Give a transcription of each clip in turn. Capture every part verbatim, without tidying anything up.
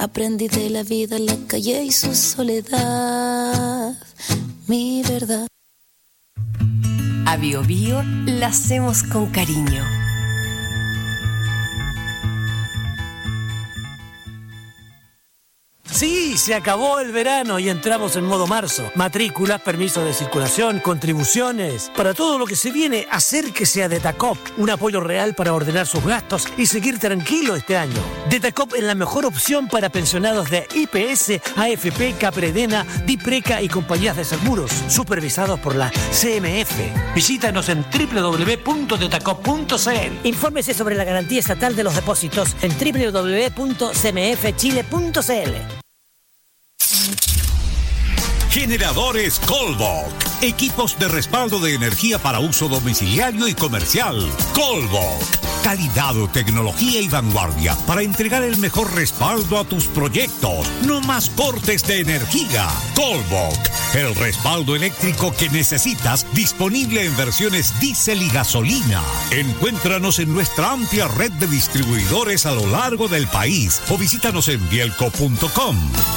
Aprendí de la vida, la calle y su soledad, mi verdad. A Bio Bio la hacemos con cariño. Sí, se acabó el verano y entramos en modo marzo. Matrículas, permisos de circulación, contribuciones. Para todo lo que se viene, acérquese a Detacop. Un apoyo real para ordenar sus gastos y seguir tranquilo este año. Detacop es la mejor opción para pensionados de I P S, A F P, Capredena, Dipreca y compañías de seguros, supervisados por la C M F. Visítanos en doble u doble u doble u punto detacop punto c l. Infórmese sobre la garantía estatal de los depósitos en doble u doble u doble u punto c m f chile punto c l. Generadores Colbok. Equipos de respaldo de energía para uso domiciliario y comercial. Colbok. Calidad, tecnología y vanguardia para entregar el mejor respaldo a tus proyectos. No más cortes de energía. Colbok. El respaldo eléctrico que necesitas, disponible en versiones diésel y gasolina. Encuéntranos en nuestra amplia red de distribuidores a lo largo del país o visítanos en bielco punto com.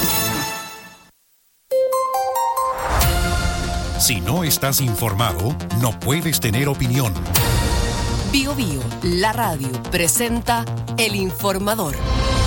Si no estás informado, no puedes tener opinión. Bio Bio, la radio, presenta El Informador.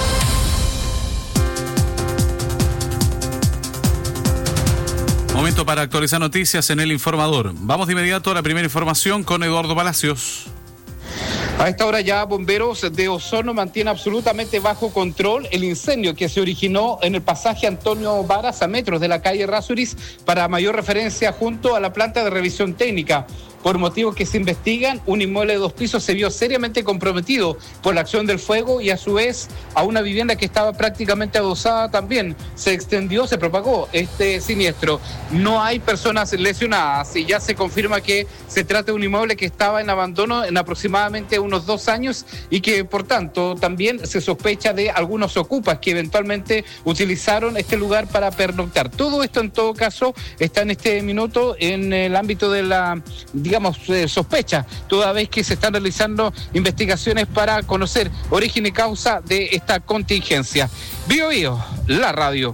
Momento para actualizar noticias en El Informador. Vamos de inmediato a la primera información con Eduardo Palacios. A esta hora ya bomberos de Osorno mantienen absolutamente bajo control el incendio que se originó en el pasaje Antonio Varas a metros de la calle Errázuriz, para mayor referencia junto a la planta de revisión técnica. Por motivos que se investigan, un inmueble de dos pisos se vio seriamente comprometido por la acción del fuego y a su vez a una vivienda que estaba prácticamente adosada también. Se extendió, se propagó este siniestro. No hay personas lesionadas y ya se confirma que se trata de un inmueble que estaba en abandono en aproximadamente unos dos años y que por tanto también se sospecha de algunos ocupas que eventualmente utilizaron este lugar para pernoctar. Todo esto en todo caso está en este minuto en el ámbito de la digamos, eh, sospecha, toda vez que se están realizando investigaciones para conocer origen y causa de esta contingencia. Bio Bio, la radio.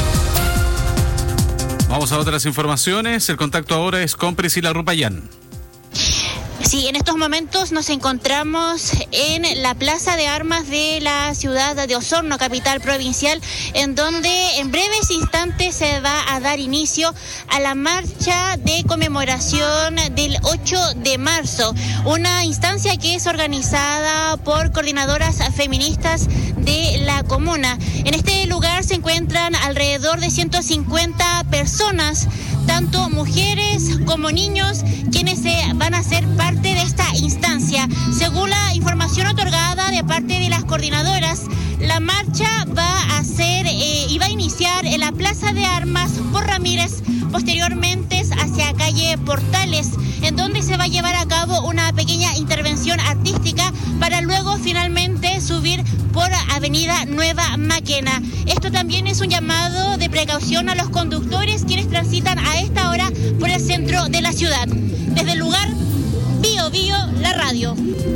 Vamos a otras informaciones. El contacto ahora es con Priscila Rupayán. Sí, en estos momentos nos encontramos en la Plaza de Armas de la ciudad de Osorno, capital provincial, en donde en breves instantes se va a dar inicio a la marcha de conmemoración del ocho de marzo, una instancia que es organizada por coordinadoras feministas de la comuna. En este lugar se encuentran alrededor de ciento cincuenta personas, tanto mujeres como niños, quienes se van a ser parte de esta instancia. Según la información otorgada de parte de las coordinadoras, la marcha va a ser eh, y va a iniciar en la Plaza de Armas por Ramírez, posteriormente hacia calle Portales, en donde se va a llevar a cabo una pequeña intervención artística para luego finalmente subir por Avenida Nueva Maquena. Esto también es un llamado de precaución a los conductores quienes transitan a esta hora por el centro de la ciudad. Desde el lugar, Bio Bio, la radio.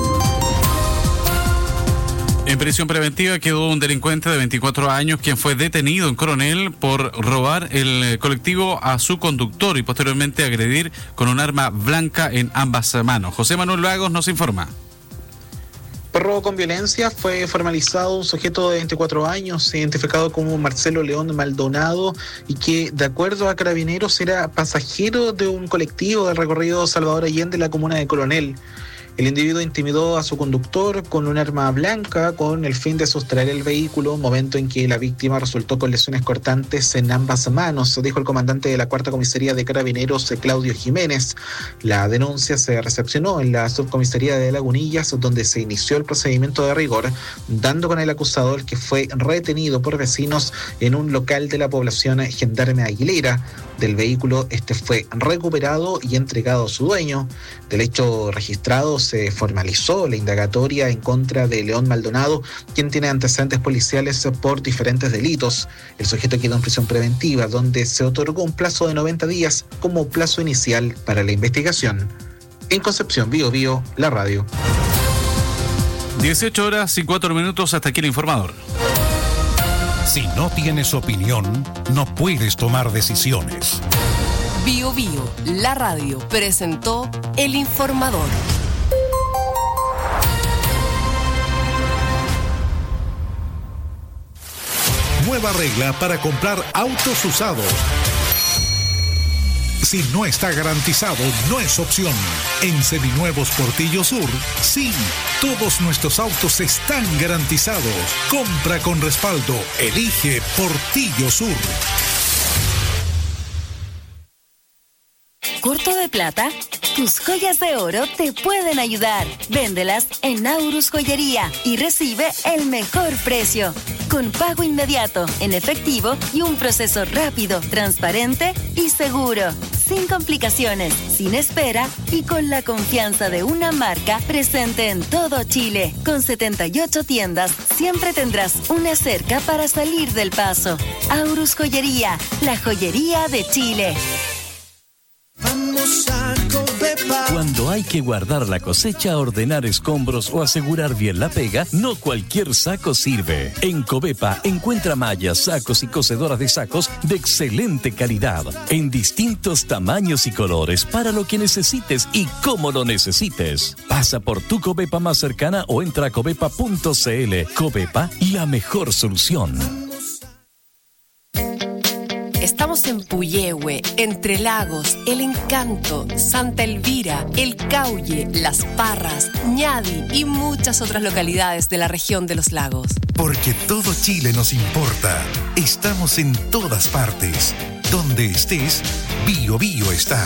En prisión preventiva quedó un delincuente de veinticuatro años, quien fue detenido en Coronel por robar el colectivo a su conductor y posteriormente agredir con un arma blanca en ambas manos. José Manuel Lagos nos informa. Por robo con violencia fue formalizado un sujeto de veinticuatro años, identificado como Marcelo León Maldonado, y que, de acuerdo a Carabineros, era pasajero de un colectivo del recorrido Salvador Allende en la comuna de Coronel. El individuo intimidó a su conductor con un arma blanca con el fin de sustraer el vehículo, momento en que la víctima resultó con lesiones cortantes en ambas manos, dijo el comandante de la Cuarta Comisaría de Carabineros, Claudio Jiménez. La denuncia se recepcionó en la subcomisaría de Lagunillas, donde se inició el procedimiento de rigor, dando con el acusador, que fue retenido por vecinos en un local de la población Gendarme Aguilera. Del vehículo, este fue recuperado y entregado a su dueño. Del hecho registrado se formalizó la indagatoria en contra de León Maldonado, quien tiene antecedentes policiales por diferentes delitos. El sujeto quedó en prisión preventiva, donde se otorgó un plazo de noventa días como plazo inicial para la investigación. En Concepción, Bio Bio, la radio. dieciocho horas y cuatro minutos, hasta aquí el informador. Si no tienes opinión, no puedes tomar decisiones. Bio Bio, la radio, presentó El Informador. Nueva regla para comprar autos usados. Si no está garantizado, no es opción. En Seminuevos Portillo Sur, sí, todos nuestros autos están garantizados. Compra con respaldo. Elige Portillo Sur. ¿Corto de plata? Tus joyas de oro te pueden ayudar. Véndelas en Aurus Joyería y recibe el mejor precio. Con pago inmediato, en efectivo y un proceso rápido, transparente y seguro. Sin complicaciones, sin espera y con la confianza de una marca presente en todo Chile. Con setenta y ocho tiendas, siempre tendrás una cerca para salir del paso. Aurus Joyería, la joyería de Chile. Vamos a Covepa. Cuando hay que guardar la cosecha, ordenar escombros o asegurar bien la pega, no cualquier saco sirve. En Covepa encuentra mallas, sacos y cosedoras de sacos de excelente calidad, en distintos tamaños y colores para lo que necesites y cómo lo necesites. Pasa por tu Covepa más cercana o entra a covepa punto cl. Covepa, la mejor solución. Estamos en Puyehue, Entre Lagos, El Encanto, Santa Elvira, El Cauye, Las Parras, Ñadi y muchas otras localidades de la región de los lagos. Porque todo Chile nos importa. Estamos en todas partes. Donde estés, Bio Bio está.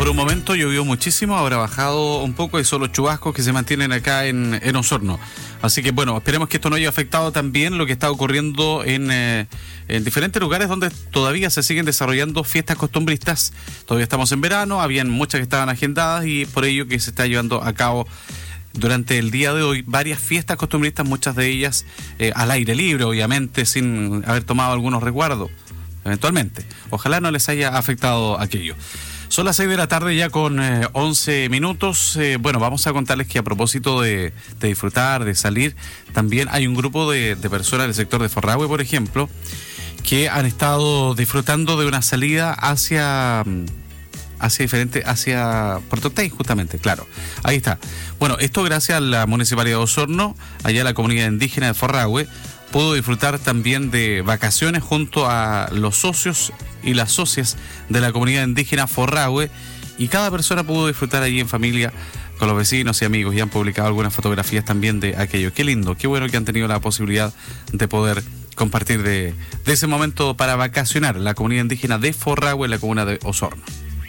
Por un momento llovió muchísimo, ahora ha bajado un poco y son los chubascos que se mantienen acá en, en Osorno. Así que bueno, esperemos que esto no haya afectado también lo que está ocurriendo en, eh, en diferentes lugares donde todavía se siguen desarrollando fiestas costumbristas. Todavía estamos en verano, habían muchas que estaban agendadas y por ello que se está llevando a cabo durante el día de hoy varias fiestas costumbristas, muchas de ellas eh, al aire libre, obviamente, sin haber tomado algunos resguardos, eventualmente. Ojalá no les haya afectado aquello. Son las seis de la tarde ya con eh, once minutos. Eh, bueno, vamos a contarles que a propósito de, de disfrutar, de salir, también hay un grupo de, de personas del sector de Forrahue, por ejemplo, que han estado disfrutando de una salida hacia... hacia diferente, hacia Puerto Octay, justamente, claro. Ahí está. Bueno, esto gracias a la Municipalidad de Osorno, allá la comunidad indígena de Forrahue, pudo disfrutar también de vacaciones junto a los socios y las socias de la comunidad indígena Forrahue, y cada persona pudo disfrutar allí en familia con los vecinos y amigos, y han publicado algunas fotografías también de aquello. Qué lindo, qué bueno que han tenido la posibilidad de poder compartir de, de ese momento para vacacionar la comunidad indígena de Forrahue en la comuna de Osorno.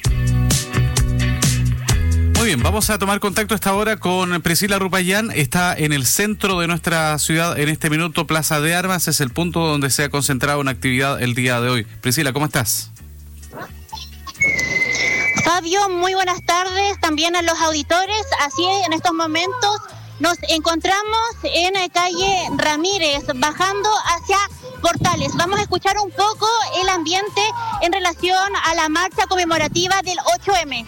Muy bien, vamos a tomar contacto a esta hora con Priscila Rupayán. Está en el centro de nuestra ciudad en este minuto, Plaza de Armas. Es el punto donde se ha concentrado una actividad el día de hoy. Priscila, ¿cómo estás? Fabio, muy buenas tardes también a los auditores. Así es, en estos momentos nos encontramos en la calle Ramírez, bajando hacia Portales. Vamos a escuchar un poco el ambiente en relación a la marcha conmemorativa del ocho eme.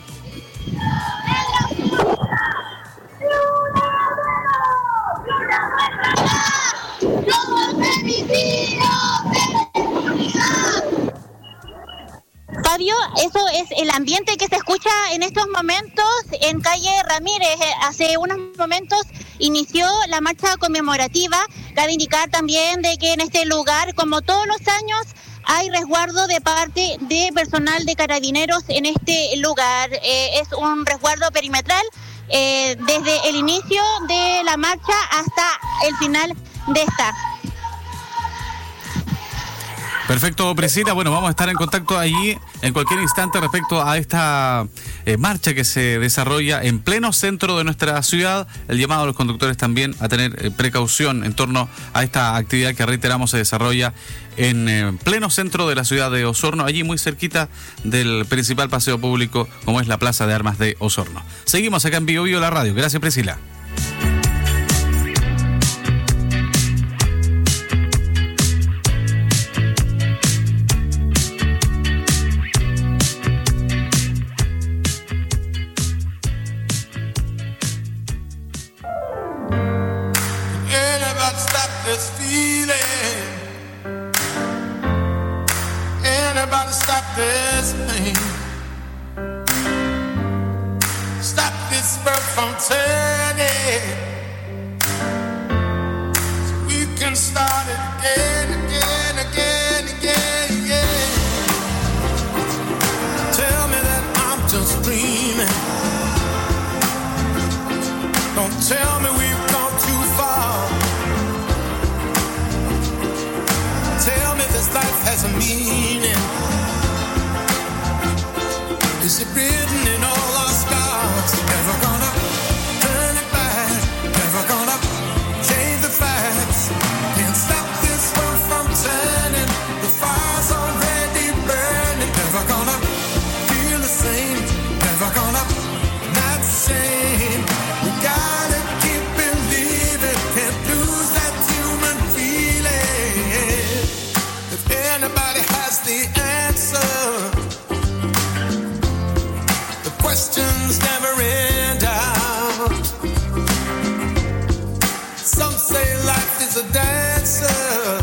Fabio, eso es el ambiente que se escucha en estos momentos en calle Ramírez. Hace unos momentos inició la marcha conmemorativa. Cabe indicar también de que en este lugar, como todos los años, hay resguardo de parte de personal de Carabineros en este lugar. Eh, es un resguardo perimetral eh, desde el inicio de la marcha hasta el final de esta. Perfecto, Priscila. Bueno, vamos a estar en contacto allí en cualquier instante respecto a esta eh, marcha que se desarrolla en pleno centro de nuestra ciudad. El llamado a los conductores también a tener eh, precaución en torno a esta actividad que, reiteramos, se desarrolla en eh, pleno centro de la ciudad de Osorno, allí muy cerquita del principal paseo público como es la Plaza de Armas de Osorno. Seguimos acá en Bio Bio la radio. Gracias, Priscila. Stop this pain. Stop this birth from turning. So we can start it again, again, again, again, again. Tell me that I'm just dreaming. Don't tell me we've gone too far. Tell me this life has a meaning. Is it written in all our scars? Never gonna turn it back. Never gonna change the facts. Can't stop this world from turning. The fire's already burning. Never gonna feel the same. Never gonna not the same. We gotta keep believing. Can't lose that human feeling. If anybody has the answer, questions never end out. Some say life is a dancer.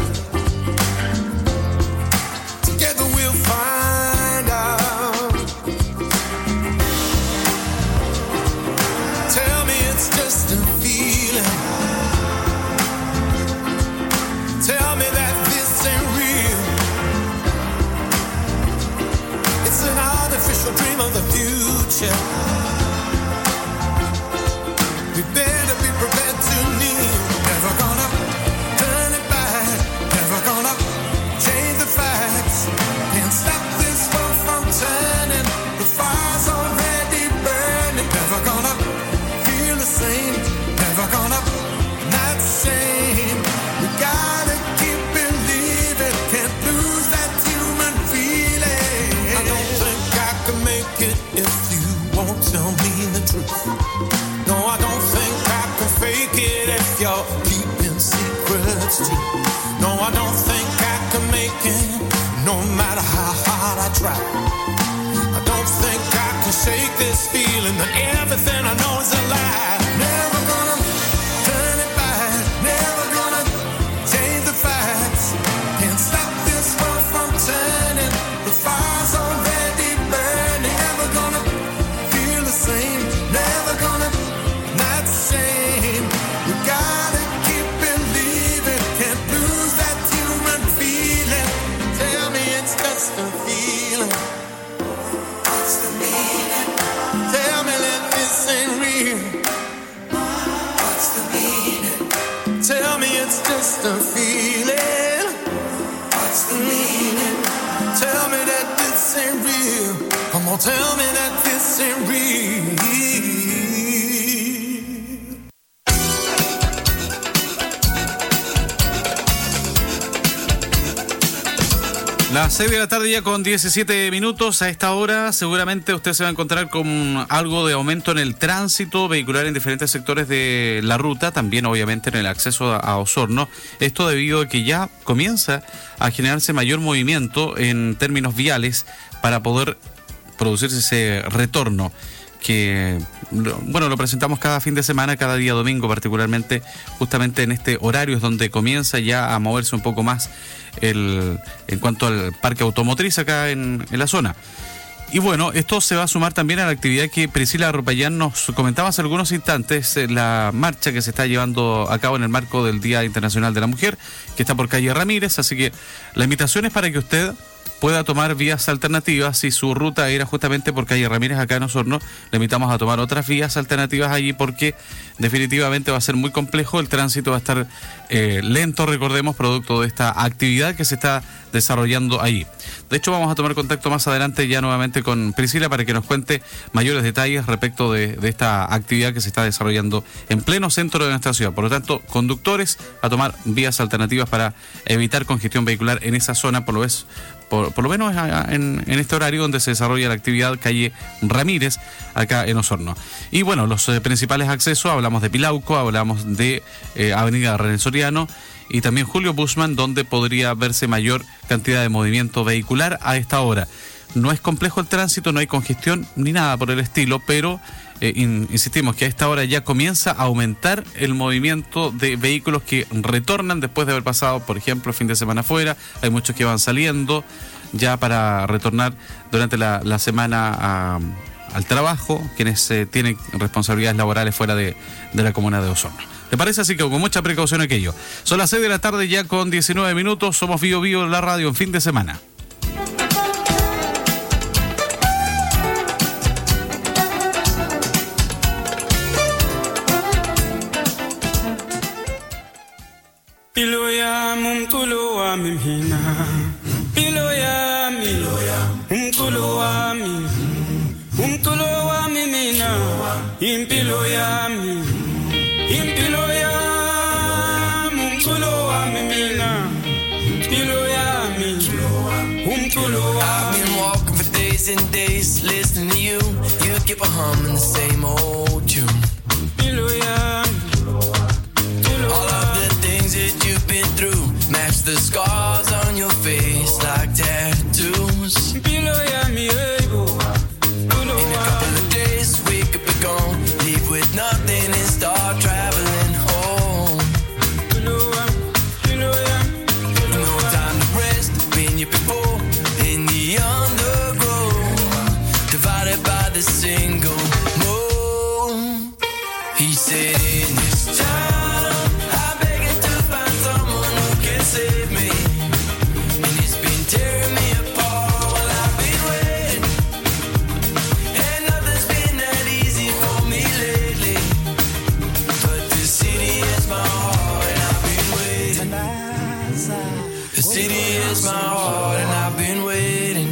Together we'll find out. Tell me it's just a feeling. Tell me that this ain't real. It's an artificial dream of the future. We better be prepared to kneel. Never gonna turn it back. Never gonna change the facts. Can't stop this world from turning. The fire's already supposed to. No, I don't think I can make it, no matter how hard I try. I don't think I can shake this feeling that everything I know is a lie. Never gonna turn it back, never gonna change the facts. Can't stop this world from turning, the fire's already burning. Never gonna feel the same, never gonna not the same. We gotta keep believing, can't lose that human feeling. Tell me it's just a feeling. What's the meaning? Tell me that this ain't real. What's the meaning? Tell me it's just a feeling. What's the meaning? Tell me that this ain't real. Come on, tell me that this ain't real. Las seis de la tarde ya con diecisiete minutos. A esta hora seguramente usted se va a encontrar con algo de aumento en el tránsito vehicular en diferentes sectores de la ruta, también obviamente en el acceso a Osorno. Esto debido a que ya comienza a generarse mayor movimiento en términos viales para poder producirse ese retorno que, bueno, lo presentamos cada fin de semana, cada día domingo particularmente, justamente en este horario es donde comienza ya a moverse un poco más el, en cuanto al parque automotriz acá en, en la zona. Y bueno, esto se va a sumar también a la actividad que Priscila Ropayán nos comentaba hace algunos instantes, la marcha que se está llevando a cabo en el marco del Día Internacional de la Mujer, que está por calle Ramírez, así que la invitación es para que usted pueda tomar vías alternativas. Si su ruta era justamente por calle Ramírez acá en Osorno, le invitamos a tomar otras vías alternativas allí porque definitivamente va a ser muy complejo, el tránsito va a estar eh, lento, recordemos, producto de esta actividad que se está desarrollando allí. De hecho, vamos a tomar contacto más adelante ya nuevamente con Priscila para que nos cuente mayores detalles respecto de, de esta actividad que se está desarrollando en pleno centro de nuestra ciudad. Por lo tanto, conductores a tomar vías alternativas para evitar congestión vehicular en esa zona, por lo menos Por, por lo menos en, en este horario donde se desarrolla la actividad calle Ramírez, acá en Osorno. Y bueno, los eh, principales accesos, hablamos de Pilauco, hablamos de eh, Avenida René Soriano y también Julio Buschmann, donde podría verse mayor cantidad de movimiento vehicular a esta hora. No es complejo el tránsito, no hay congestión ni nada por el estilo, pero eh, in, insistimos que a esta hora ya comienza a aumentar el movimiento de vehículos que retornan después de haber pasado, por ejemplo, el fin de semana afuera. Hay muchos que van saliendo ya para retornar durante la, la semana a, al trabajo, quienes eh, tienen responsabilidades laborales fuera de, de la comuna de Osorno. ¿Te parece? Así que con mucha precaución aquello. Son las seis de la tarde ya con diecinueve minutos. Somos Bio Bio, la radio en fin de semana. Piloya mumtuloa mimhina, piloya mi, mumtuloa mi, mumtuloa mimina, impiloya mi, impiloya mumtuloa mimina, piloya mi, mumtuloa. I've been walking for days and days, listening to you. You keep a humming the same old tune. Piloya. All of the things that you've been through match the scars on your face like tattoos. In a couple of days we could be gone, leave with nothing and start traveling home. No time to rest, been here before in the undergrowth, divided by the single moon. He said in this time save me, and it's been tearing me apart while I've been waiting, and nothing's been that easy for me lately, but the city is my heart and I've been waiting, the city is my heart and I've been waiting.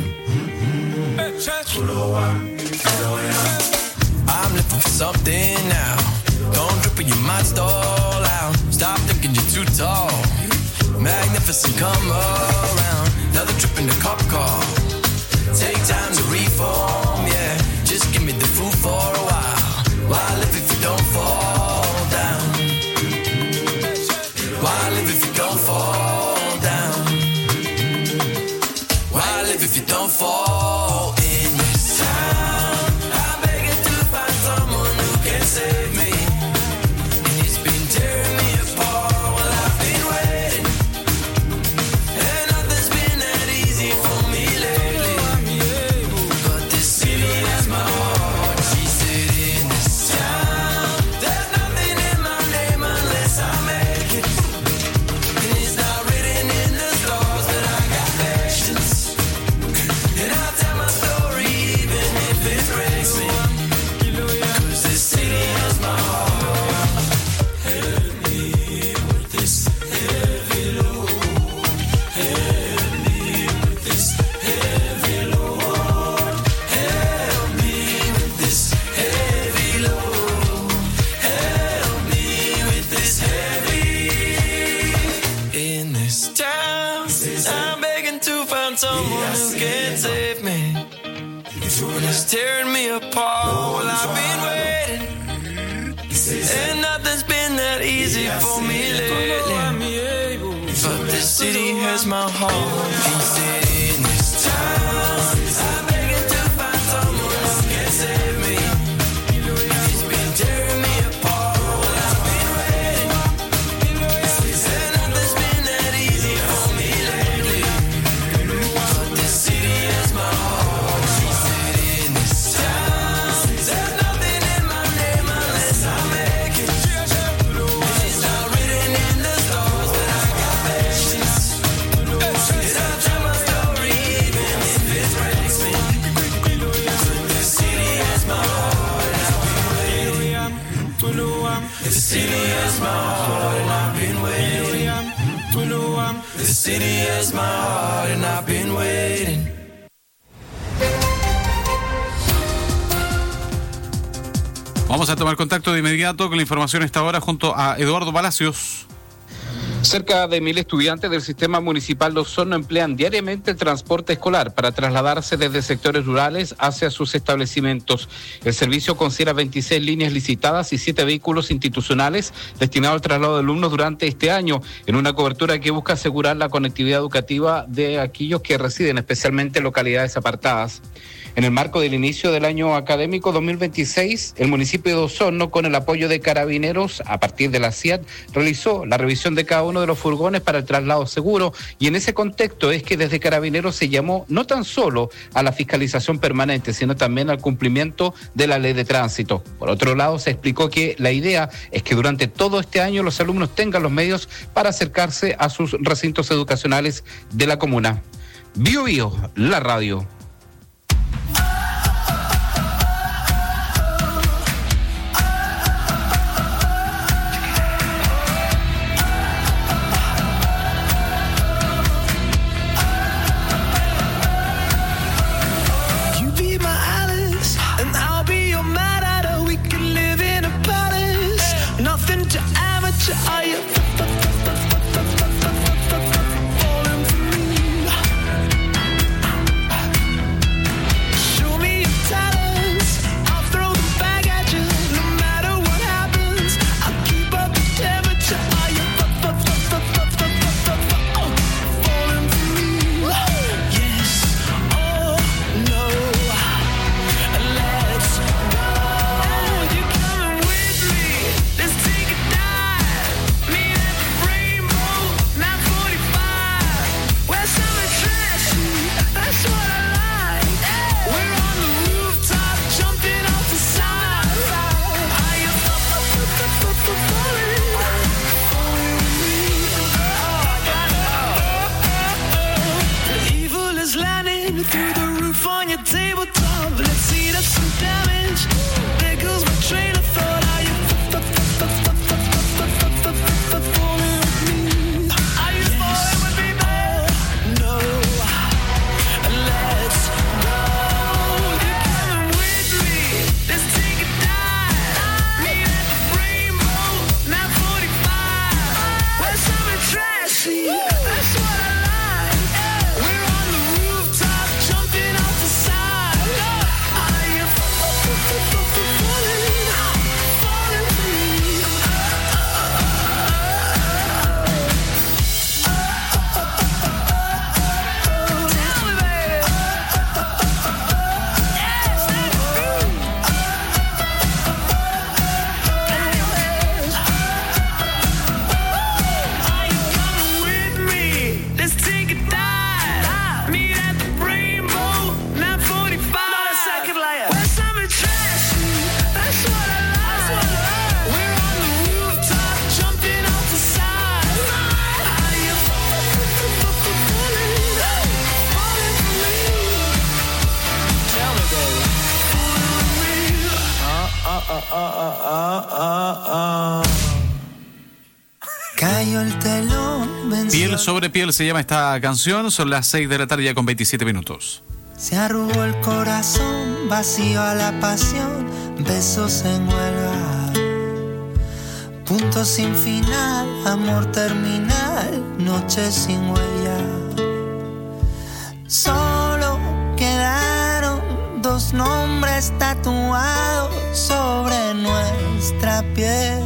I'm looking for something now, don't drip or you might stall out, stop thinking you're too tall. Magnificent, come around. Another trip in the cop car. Take time to reform, yeah. Just give me the food for a while. Why live if you don't fall down? Why live if you don't fall It's tearing me apart. Well, I've been waiting, and nothing's been that easy for me lately. But this city has my heart. Can't stay in this town. I'm begging to find someone who can save me. It's been tearing me apart. Well, I've been waiting, and nothing's been that easy for me lately. But this city has my heart. Can't stay in this town. There's nothing in my name unless I make it. It's not written in the stars that I got patience. And I'll tell my story even if it breaks me. The city has my heart and I've been waiting. The city has my heart and I've been waiting. The city has my heart and I've been waiting. Vamos a tomar contacto de inmediato con la información a esta hora junto a Eduardo Palacios. Cerca de mil estudiantes del Sistema Municipal de Osorno emplean diariamente el transporte escolar para trasladarse desde sectores rurales hacia sus establecimientos. El servicio considera veintiséis líneas licitadas y siete vehículos institucionales destinados al traslado de alumnos durante este año, en una cobertura que busca asegurar la conectividad educativa de aquellos que residen especialmente en localidades apartadas. En el marco del inicio del año académico dos mil veintiséis, el municipio de Osorno, con el apoyo de Carabineros, a partir de la C I A T, realizó la revisión de cada uno de los furgones para el traslado seguro, y en ese contexto es que desde Carabineros se llamó no tan solo a la fiscalización permanente, sino también al cumplimiento de la ley de tránsito. Por otro lado, se explicó que la idea es que durante todo este año los alumnos tengan los medios para acercarse a sus recintos educacionales de la comuna. Bio Bio, la radio. Cayó el telón, venció. Piel sobre piel se llama esta canción. Son las seis de la tarde ya con veintisiete minutos. Se arrugó el corazón, vacío a la pasión, besos en huelga. Punto sin final, amor terminal, noche sin huella. Solo quedaron dos nombres tatuados sobre nuestra piel.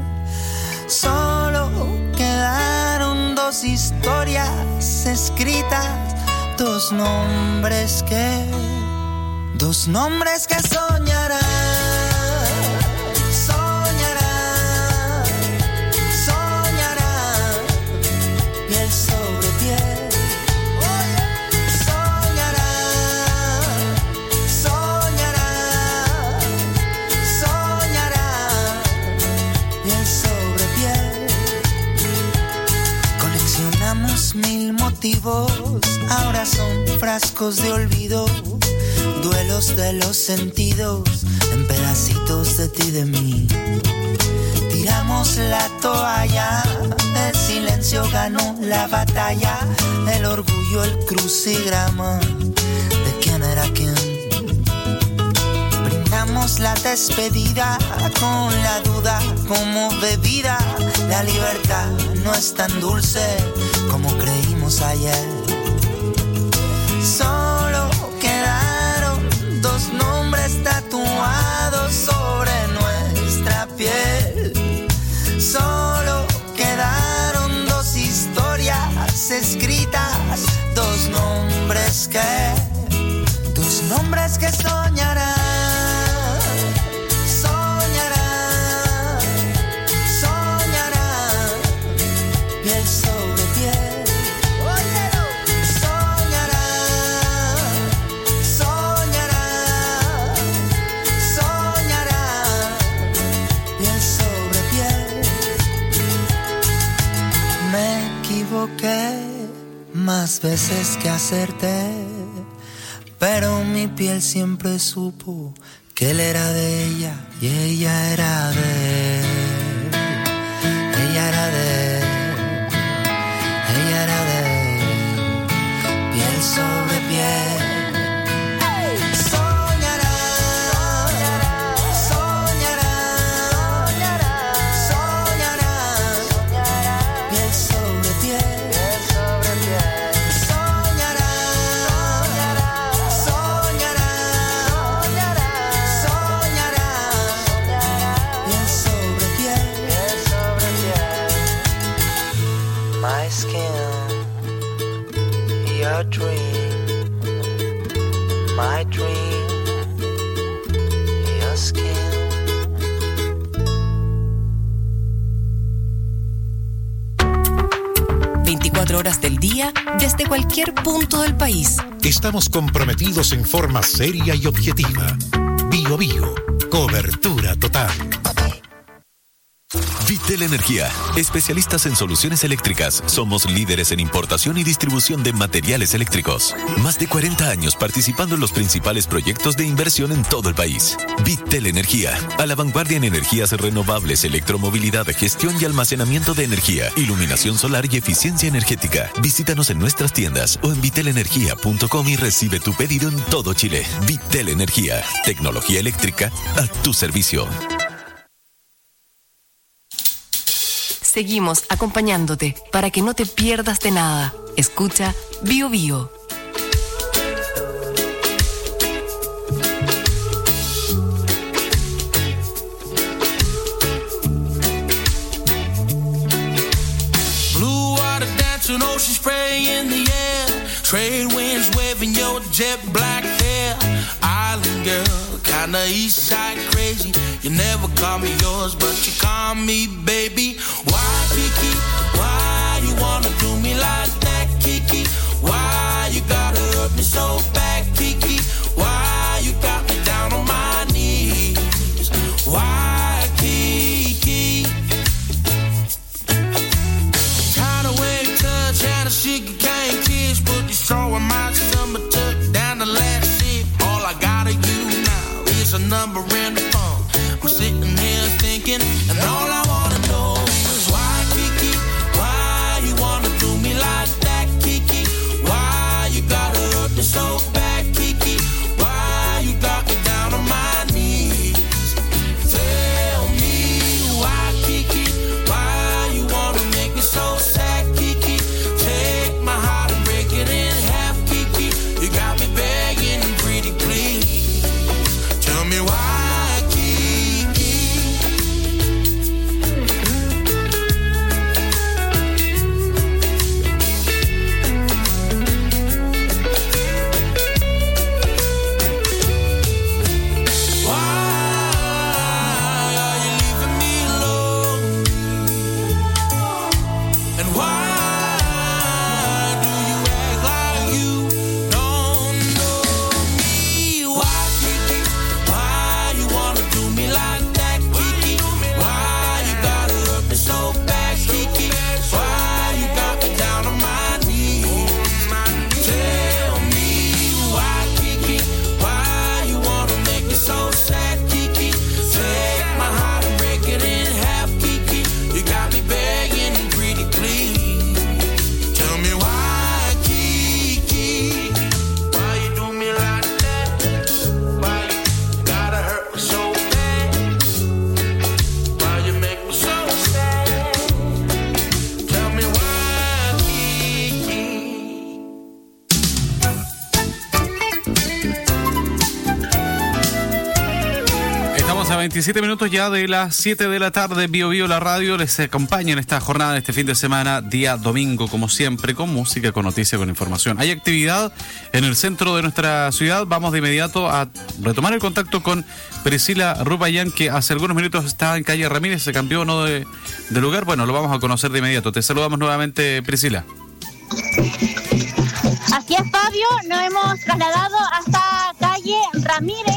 Solo quedaron dos historias escritas, dos nombres que, dos nombres que soñarán. Mil motivos, ahora son frascos de olvido, duelos de los sentidos, en pedacitos de ti y de mí. Tiramos la toalla, el silencio ganó la batalla, el orgullo el crucigrama de quién era quién. Brindamos la despedida con la duda como bebida, la libertad no es tan dulce como creímos ayer. Solo quedaron dos nombres tatuados sobre nuestra piel. Solo quedaron dos historias escritas, dos nombres que, dos nombres que soñarán. Más veces que hacerte, pero mi piel siempre supo que él era de ella y ella era de él. Ella era de él, ella era de él, piel sobre piel. My dream, your skin. veinticuatro horas del día, desde cualquier punto del país. Estamos comprometidos en forma seria y objetiva. Bio Bio, cobertura total. Vitel Energía, especialistas en soluciones eléctricas. Somos líderes en importación y distribución de materiales eléctricos. Más de cuarenta años participando en los principales proyectos de inversión en todo el país. Vitel Energía, a la vanguardia en energías renovables, electromovilidad, gestión y almacenamiento de energía, iluminación solar y eficiencia energética. Visítanos en nuestras tiendas o en vitel energía punto com y recibe tu pedido en todo Chile. Vitel Energía, tecnología eléctrica a tu servicio. Seguimos acompañándote para que no te pierdas de nada. Escucha Bio Bio. Blue water dancing, ocean spray in the air, trade winds waving your jet black hair. Island girl, kinda east side crazy. You never call me yours, but you call me baby. Why, Kiki? Why you wanna do me like that, Kiki? Why you gotta hurt me so bad, Kiki? Why you got me down on my knees? Why, Kiki? Tired of wave touch and a sugar cane kiss, put the straw in my summer tuck down the last sip. All I gotta do now is a number in the phone. I'm sitting here thinking, and all I wanna know is why, Kiki? Why you wanna do me like that, Kiki? Why you gotta hurt me so bad, Kiki? Why you got me down on my knees? Tell me why, Kiki? Why you wanna make me so sad, Kiki? Take my heart and break it in half, Kiki. You got me begging pretty please. Tell me why, Kiki. Why are you leaving me alone? And why do you act like you don't know me? Why, Kiki? Why you wanna do me like that, Kiki? Why you gotta hurt me so bad, Kiki? Why you got me down on my knees? Tell me why, Kiki? Why you wanna make me so sad, Kiki? Take my heart and break it in half, Kiki. You got me begging pretty please. Tell me why, Kiki? Why you do me like that? Why you gotta hurt me so bad? Why you make me so sad? Tell me why, Kiki? Estamos a veintisiete minutos ya de las siete de la tarde. Bio Bio, la radio, les acompaña en esta jornada de este fin de semana, día domingo, como siempre, con música, con noticias, con información. Hay actividad en el centro de nuestra ciudad. Vamos de inmediato a retomar el contacto con Priscila Rupayán, que hace algunos minutos estaba en calle Ramírez, se cambió o no de, de lugar. Bueno, lo vamos a conocer de inmediato. Te saludamos nuevamente, Priscila. Así es, Fabio, nos hemos trasladado hasta calle Ramírez.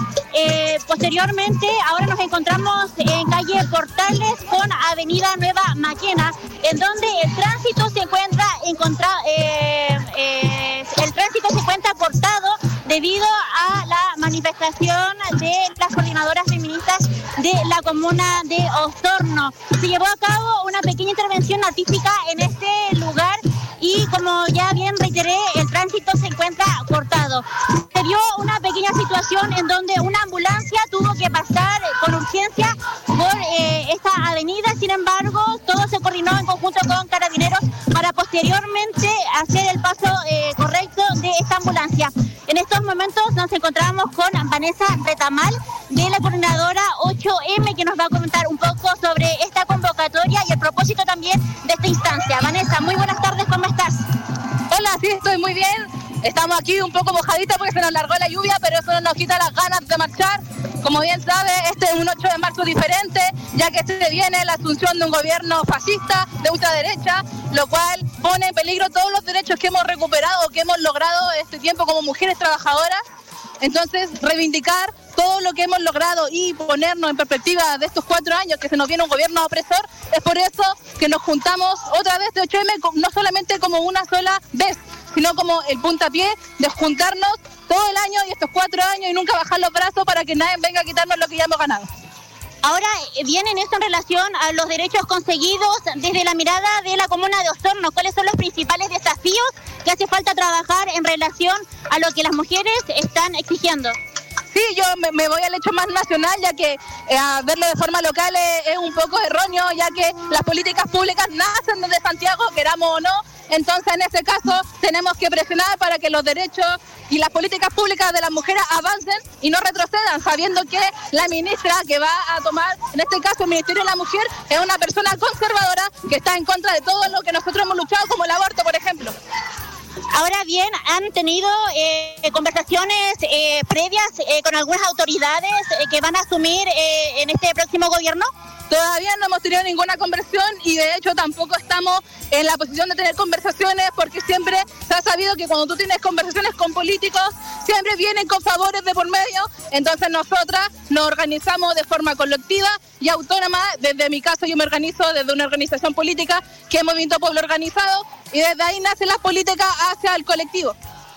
Eh, posteriormente, ahora nos encontramos en calle Portales con avenida Nueva Maquena, en donde el tránsito se encuentra encontra, eh, eh, el tránsito se encuentra cortado debido a la manifestación de las coordinadoras feministas de la comuna de Osorno. Se llevó a cabo una pequeña intervención artística en este lugar y, como ya bien reiteré, el tránsito se encuentra cortado. Se dio una pequeña situación en donde una ambulancia tuvo que pasar con urgencia por eh, esta avenida. Sin embargo, todo se coordinó en conjunto con Carabineros para posteriormente hacer el paso eh, correcto de esta ambulancia. En estos momentos nos encontramos con Vanessa Retamal, de la coordinadora ocho eme, que nos va a comentar un poco sobre esta convocatoria y el propósito también de esta instancia. Vanessa, muy buenas tardes, ¿cómo estás? Hola, sí, estoy muy bien. Estamos aquí un poco mojaditas porque se nos largó la lluvia, pero eso no nos quita las ganas de marchar. Como bien sabe, este es un ocho de marzo diferente, ya que se viene la asunción de un gobierno fascista de ultraderecha, lo cual pone en peligro todos los derechos que hemos recuperado, que hemos logrado este tiempo como mujeres trabajadoras. Entonces, reivindicar todo lo que hemos logrado y ponernos en perspectiva de estos cuatro años que se nos viene un gobierno opresor, es por eso que nos juntamos otra vez de ocho eme, no solamente como una sola vez, sino como el puntapié de juntarnos todo el año y estos cuatro años y nunca bajar los brazos para que nadie venga a quitarnos lo que ya hemos ganado. Ahora viene en esto en relación a los derechos conseguidos desde la mirada de la comuna de Osorno. ¿Cuáles son los principales desafíos que hace falta trabajar en relación a lo que las mujeres están exigiendo? Sí, yo me, me voy al hecho más nacional, ya que eh, a verlo de forma local es, es un poco erróneo, ya que las políticas públicas nacen desde Santiago, queramos o no. Entonces, en ese caso, tenemos que presionar para que los derechos y las políticas públicas de las mujeres avancen y no retrocedan, sabiendo que la ministra que va a tomar, en este caso, el Ministerio de la Mujer, es una persona conservadora que está en contra de todo lo que nosotros hemos luchado, como el aborto, por ejemplo. Ahora bien, ¿han tenido eh, conversaciones eh, previas eh, con algunas autoridades eh, que van a asumir eh, en este próximo gobierno? Todavía no hemos tenido ninguna conversación y de hecho tampoco estamos en la posición de tener conversaciones, porque siempre se ha sabido que cuando tú tienes conversaciones con políticos siempre vienen con favores de por medio. Entonces nosotras nos organizamos de forma colectiva y autónoma. Desde mi caso yo me organizo desde una organización política que es Movimiento Pueblo Organizado, y desde ahí nacen las políticas hacia el colectivo.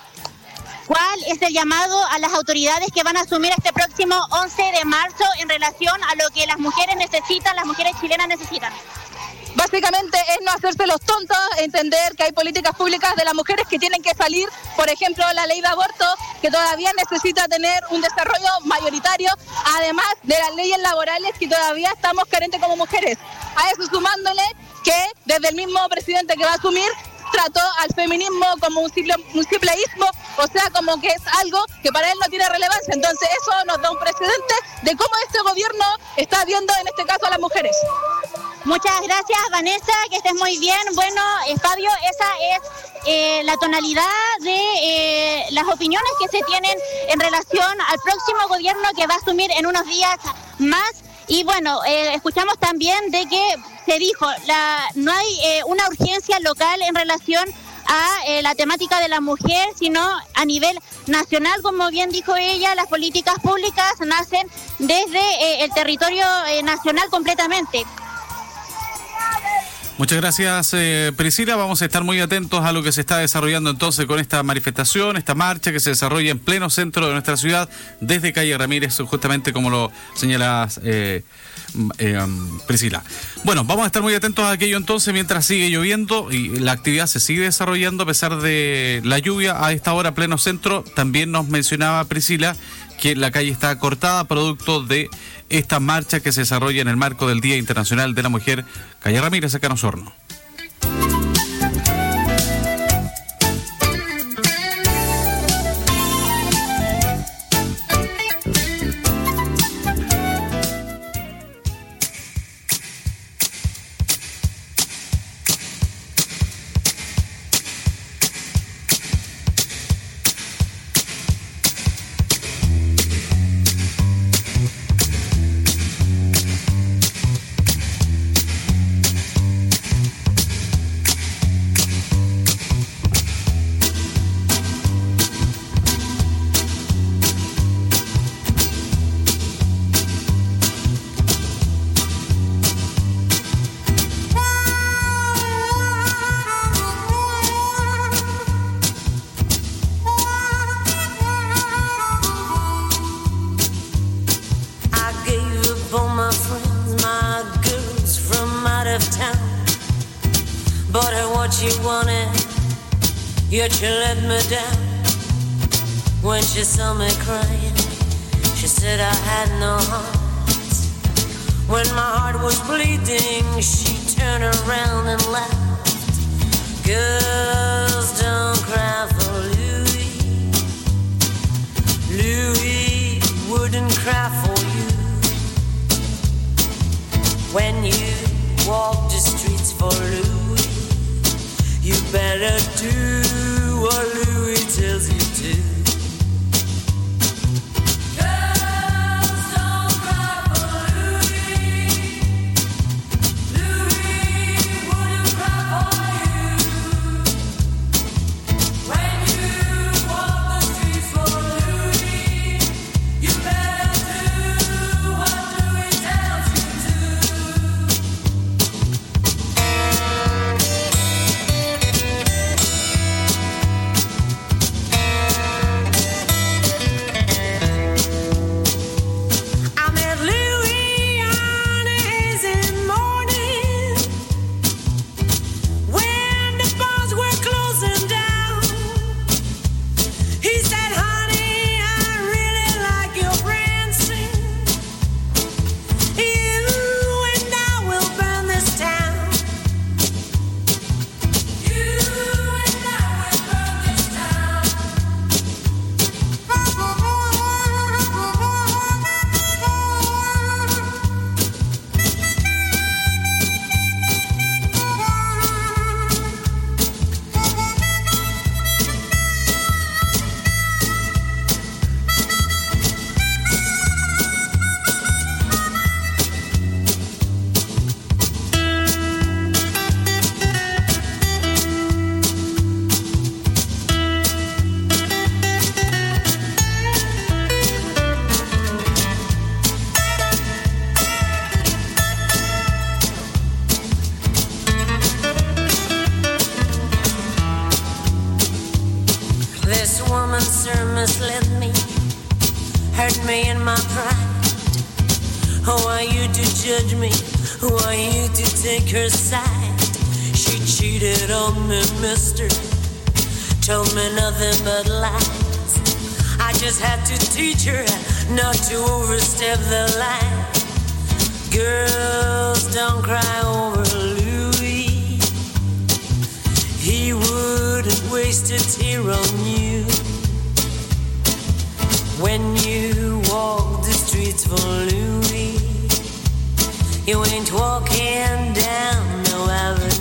¿Cuál es el llamado a las autoridades que van a asumir este próximo once de marzo en relación a lo que las mujeres necesitan, las mujeres chilenas necesitan? Básicamente es no hacerse los tontos, entender que hay políticas públicas de las mujeres que tienen que salir, por ejemplo la ley de aborto, que todavía necesita tener un desarrollo mayoritario, además de las leyes laborales que todavía estamos carentes como mujeres. A eso sumándole que desde el mismo presidente que va a asumir trató al feminismo como un simple, un simple ismo, o sea, como que es algo que para él no tiene relevancia. Entonces eso nos da un precedente de cómo este gobierno está viendo en este caso a las mujeres. Muchas gracias, Vanessa, que estés muy bien. Bueno, eh, Fabio, esa es eh, la tonalidad de eh, las opiniones que se tienen en relación al próximo gobierno que va a asumir en unos días más. Y bueno, eh, escuchamos también de que se dijo, la, no hay eh, una urgencia local en relación a eh, la temática de la mujer, sino a nivel nacional, como bien dijo ella, las políticas públicas nacen desde eh, el territorio eh, nacional completamente. Muchas gracias, eh, Priscila. Vamos a estar muy atentos a lo que se está desarrollando entonces con esta manifestación, esta marcha que se desarrolla en pleno centro de nuestra ciudad, desde calle Ramírez, justamente como lo señalas, eh, eh, um, Priscila. Bueno, vamos a estar muy atentos a aquello entonces mientras sigue lloviendo y la actividad se sigue desarrollando a pesar de la lluvia. A esta hora, pleno centro, también nos mencionaba Priscila que la calle está cortada producto de esta marcha que se desarrolla en el marco del Día Internacional de la Mujer. Calle Ramírez, acá en Osorno. Yet you let me down. When she saw me crying, she said I had no heart. When my heart was bleeding, she turned around and laughed. Girls don't cry for Louis. Louis wouldn't cry for you. When you walk the streets for Louis, you better do what Louis tells you to. Girls don't cry for Louis. Louis wouldn't cry for you. When you walk the streets for Louis, you better do what Louis tells you to. misled me, hurt me in my pride. Who are you to judge me? Who are you to take her side? She cheated on me, mister, told me nothing but lies. I just had to teach her not to overstep the line. Girls, don't cry over Louis. He will tear on you. When you walk the streets for Louis, you ain't walking down no avenue.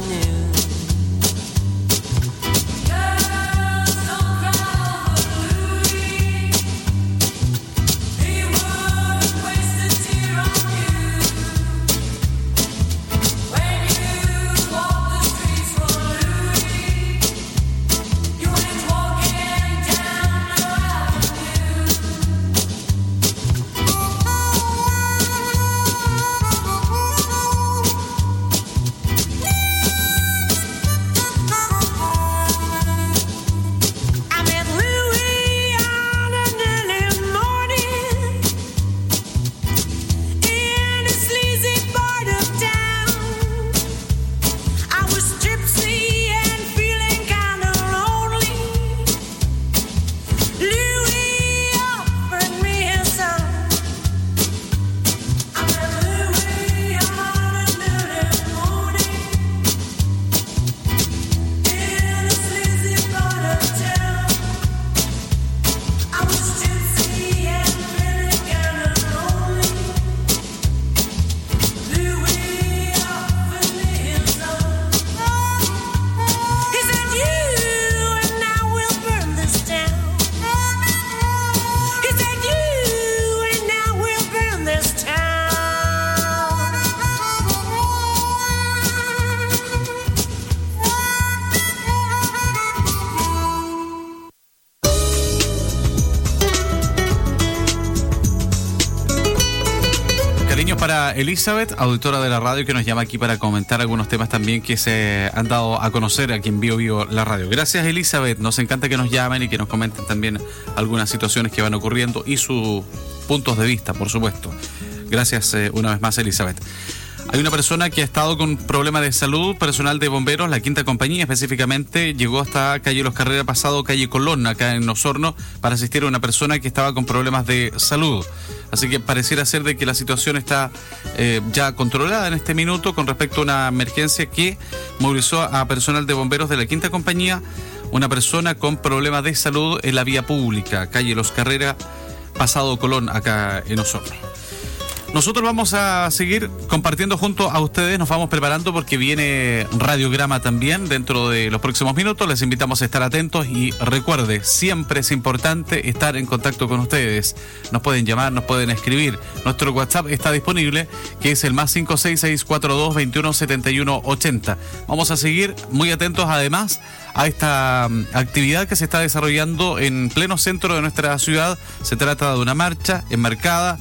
Para Elizabeth, auditora de la radio, que nos llama aquí para comentar algunos temas también que se han dado a conocer aquí en Bio Bio la radio. Gracias, Elizabeth, nos encanta que nos llamen y que nos comenten también algunas situaciones que van ocurriendo y sus puntos de vista, por supuesto. Gracias eh, una vez más, Elizabeth. Hay una persona que ha estado con problemas de salud, personal de bomberos, la quinta compañía específicamente, llegó hasta calle Los Carreras pasado calle Colón, acá en Osorno, para asistir a una persona que estaba con problemas de salud. Así que pareciera ser de que la situación está eh, ya controlada en este minuto con respecto a una emergencia que movilizó a personal de bomberos de la quinta compañía, una persona con problemas de salud en la vía pública, calle Los Carreras pasado Colón, acá en Osorno. Nosotros vamos a seguir compartiendo junto a ustedes, nos vamos preparando porque viene Radiograma también dentro de los próximos minutos. Les invitamos a estar atentos y recuerde, siempre es importante estar en contacto con ustedes. Nos pueden llamar, nos pueden escribir. Nuestro WhatsApp está disponible, que es el más cinco seis seis cuatro dos veintiuno setenta y uno ochenta. Vamos a seguir muy atentos además a esta um, actividad que se está desarrollando en pleno centro de nuestra ciudad. Se trata de una marcha enmarcada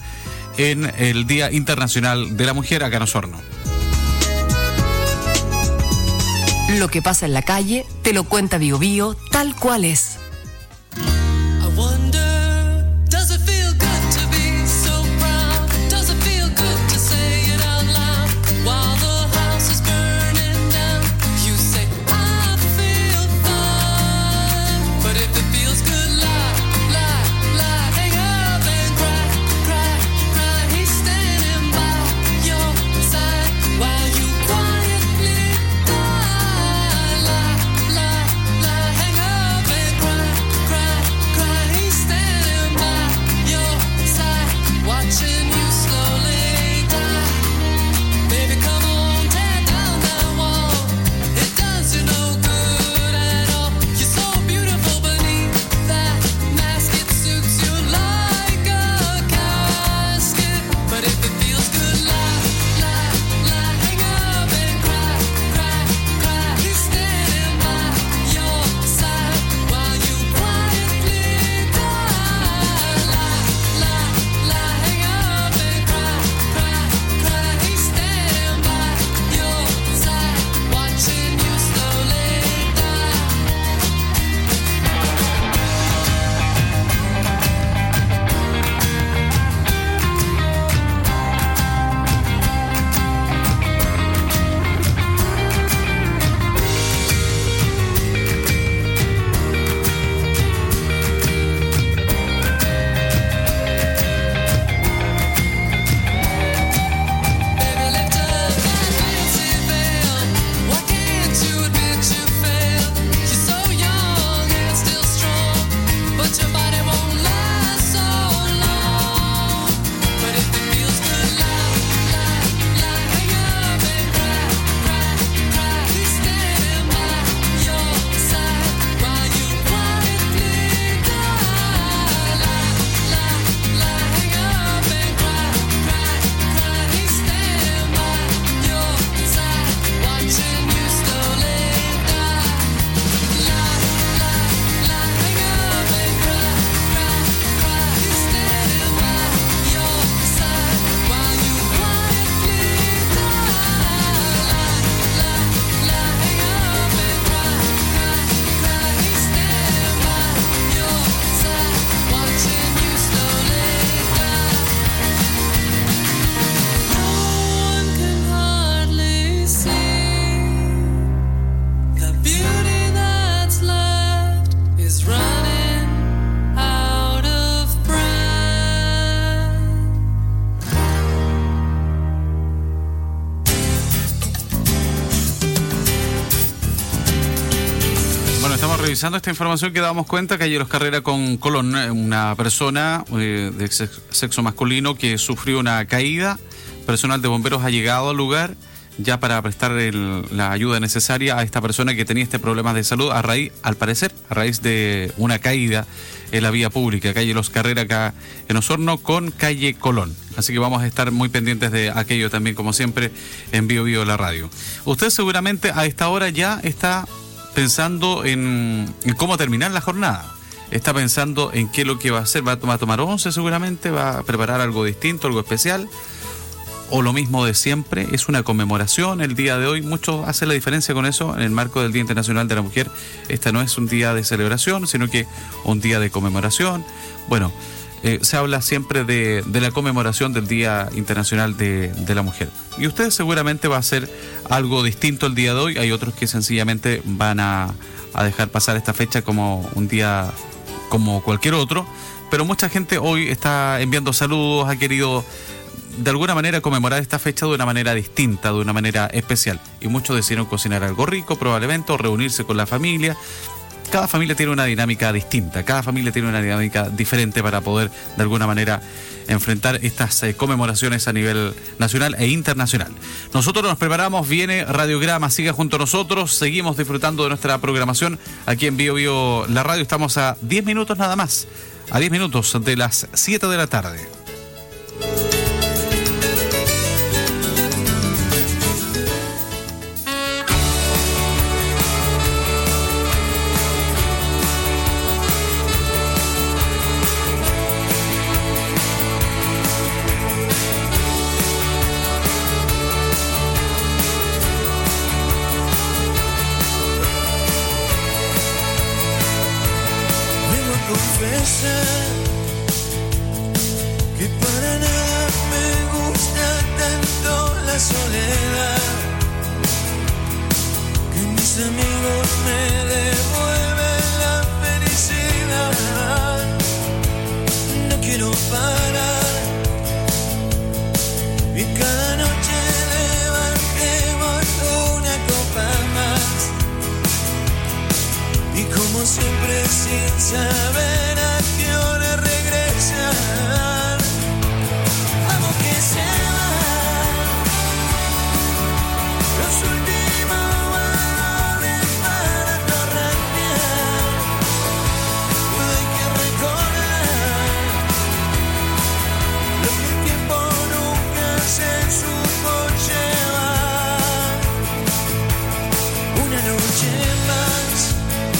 en el Día Internacional de la Mujer acá en Osorno. Lo que pasa en la calle te lo cuenta Bio Bio tal cual es. Cry, revisando esta información que damos cuenta, calle Los Carrera con Colón, una persona eh, de sexo masculino que sufrió una caída. Personal de bomberos ha llegado al lugar ya para prestar el, la ayuda necesaria a esta persona que tenía este problema de salud a raíz, al parecer, a raíz de una caída en la vía pública, calle Los Carrera acá en Osorno con calle Colón. Así que vamos a estar muy pendientes de aquello también, como siempre, en Bio Bio la radio. Usted seguramente a esta hora ya está pensando en, en cómo terminar la jornada. Está pensando en qué es lo que va a hacer. Va, va a tomar once seguramente, va a preparar algo distinto, algo especial. O lo mismo de siempre, es una conmemoración el día de hoy. Mucho hace la diferencia con eso en el marco del Día Internacional de la Mujer. Esta no es un día de celebración, sino que un día de conmemoración. Bueno, eh, se habla siempre de, de la conmemoración del Día Internacional de, de la Mujer. Y usted seguramente va a hacer algo distinto el día de hoy. Hay otros que sencillamente van a, a dejar pasar esta fecha como un día como cualquier otro. Pero mucha gente hoy está enviando saludos, ha querido de alguna manera conmemorar esta fecha de una manera distinta, de una manera especial. Y muchos decidieron cocinar algo rico probablemente, o reunirse con la familia. Cada familia tiene una dinámica distinta, cada familia tiene una dinámica diferente para poder de alguna manera enfrentar estas eh, conmemoraciones a nivel nacional e internacional. Nosotros nos preparamos, viene Radiograma, siga junto a nosotros, seguimos disfrutando de nuestra programación aquí en Bio Bio la radio. Estamos a diez minutos nada más, a diez minutos de las siete de la tarde. Que para nada me gusta tanto la soledad, que mis amigos me devuelven la felicidad. No quiero parar y cada noche levantemos una copa más, y como siempre sin saber a qué hora regresar. Vamos que se van los últimos balones para torrentear. Hay que recordar lo que el tiempo nunca se supo llevar. Una noche más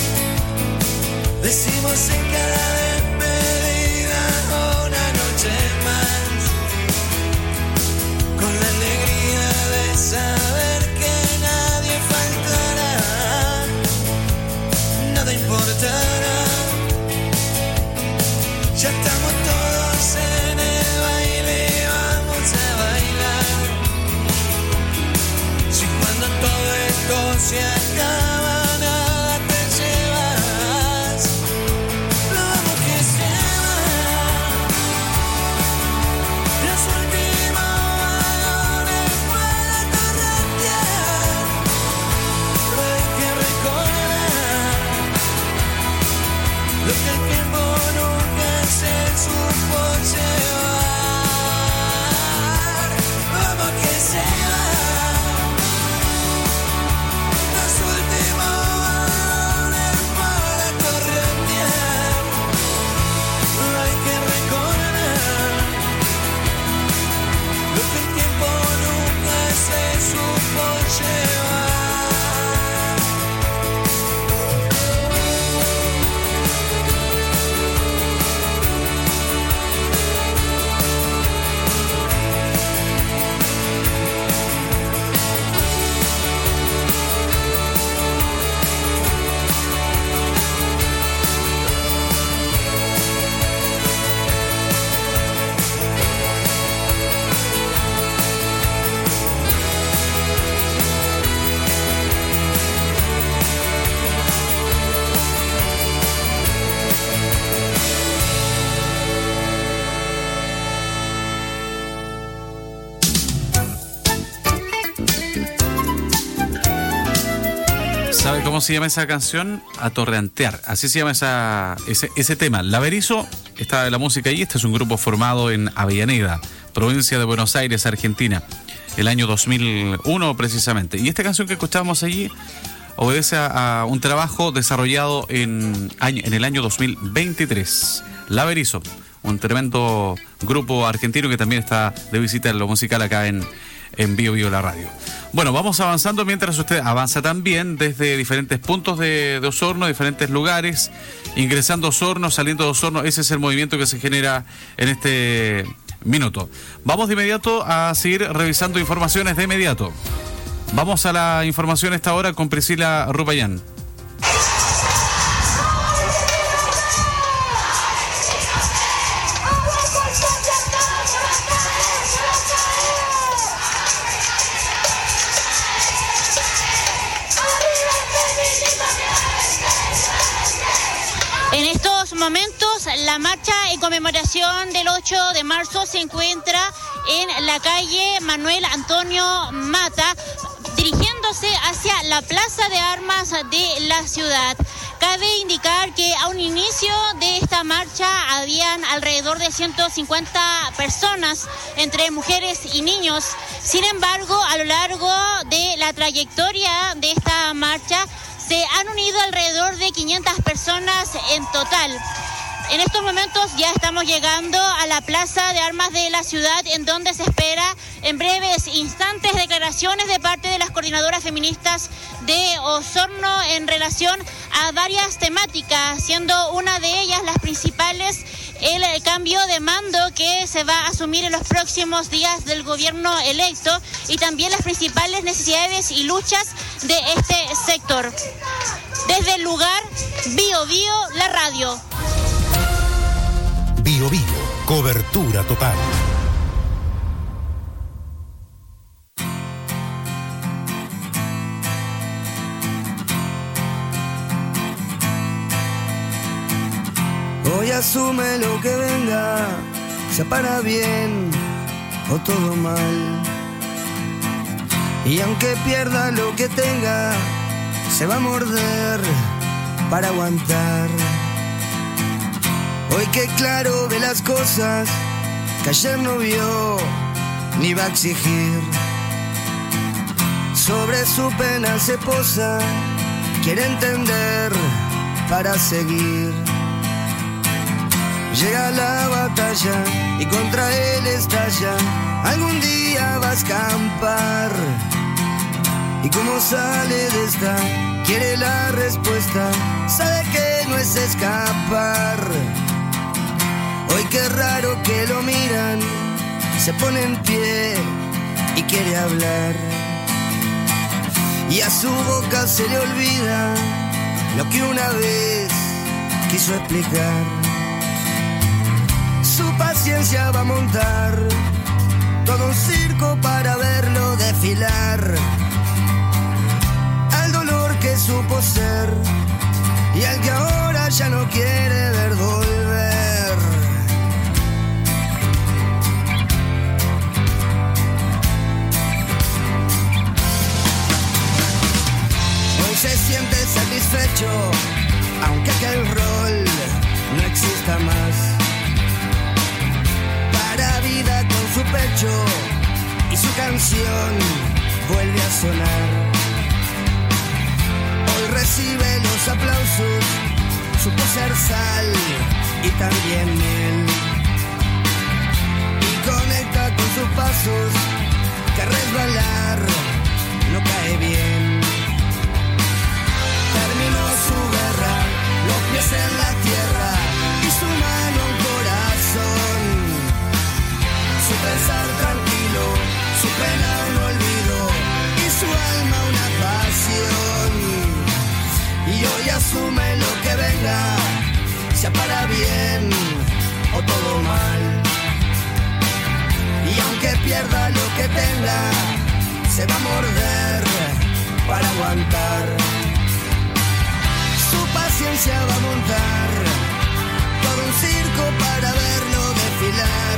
decimos en cada despedida, una noche más, con la alegría de saber que nadie faltará, nada importará. Ya estamos todos en el baile, vamos a bailar. Si cuando todo esto se acaba, nada te llevas. Vamos que se van los últimos balones para torrentear. Hay que recordar lo que el tiempo nunca se supo llevar. Vamos que se van los últimos ¿Sabe cómo se llama esa canción? Atorreantear. Así se llama esa, ese, ese tema. La Berizo, está la música ahí. Este es un grupo formado en Avellaneda, provincia de Buenos Aires, Argentina, el año dos mil uno precisamente. Y esta canción que escuchábamos allí obedece a, a un trabajo desarrollado en, año, en el año dos mil veintitrés. La Berizo, un tremendo grupo argentino que también está de visita en lo musical acá en, en Bio Bio la radio. Bueno, vamos avanzando mientras usted avanza también desde diferentes puntos de, de Osorno, diferentes lugares, ingresando a Osorno, saliendo de Osorno. Ese es el movimiento que se genera en este minuto. Vamos de inmediato a seguir revisando informaciones de inmediato. Vamos a la información a esta hora con Priscila Rupayán. En estos momentos, la marcha en conmemoración del ocho de marzo se encuentra en la calle Manuel Antonio Mata, dirigiéndose hacia la Plaza de Armas de la ciudad. Cabe indicar que a un inicio de esta marcha habían alrededor de ciento cincuenta personas, entre mujeres y niños. Sin embargo, a lo largo de la trayectoria de esta marcha, se han unido alrededor de quinientas personas en total. En estos momentos ya estamos llegando a la Plaza de Armas de la ciudad, en donde se espera en breves instantes declaraciones de parte de las coordinadoras feministas de Osorno en relación a varias temáticas, siendo una de ellas las principales el cambio de mando que se va a asumir en los próximos días del gobierno electo y también las principales necesidades y luchas de este sector. Desde el lugar, Bio Bio, la radio. Bio Bio, cobertura total. Hoy asume lo que venga, sea para bien o todo mal. Y aunque pierda lo que tenga, se va a morder para aguantar. Hoy que claro ve las cosas que ayer no vio ni va a exigir. Sobre su pena se posa, quiere entender para seguir. Llega la batalla y contra él estalla. Algún día va a escampar. Y como sale de esta, quiere la respuesta. Sabe que no es escapar. Hoy qué raro que lo miran, se pone en pie y quiere hablar. Y a su boca se le olvida lo que una vez quiso explicar. Su paciencia va a montar todo un circo para verlo desfilar. Al dolor que supo ser y al que ahora ya no quiere ver volver. Hoy se siente satisfecho, aunque aquel rol no exista más. Para vida con su pecho y su canción vuelve a sonar. Hoy recibe los aplausos, supo ser sal y también miel. Y conecta con sus pasos, que resbalar no cae bien. Terminó su guerra, los pies en la tierra y su mano un corazón. Su pensar tranquilo, su pena un olvido y su alma una pasión. Y hoy asume lo que venga, sea para bien o todo mal. Y aunque pierda lo que tenga, se va a morder para aguantar. Su paciencia va a montar todo un circo para verlo desfilar.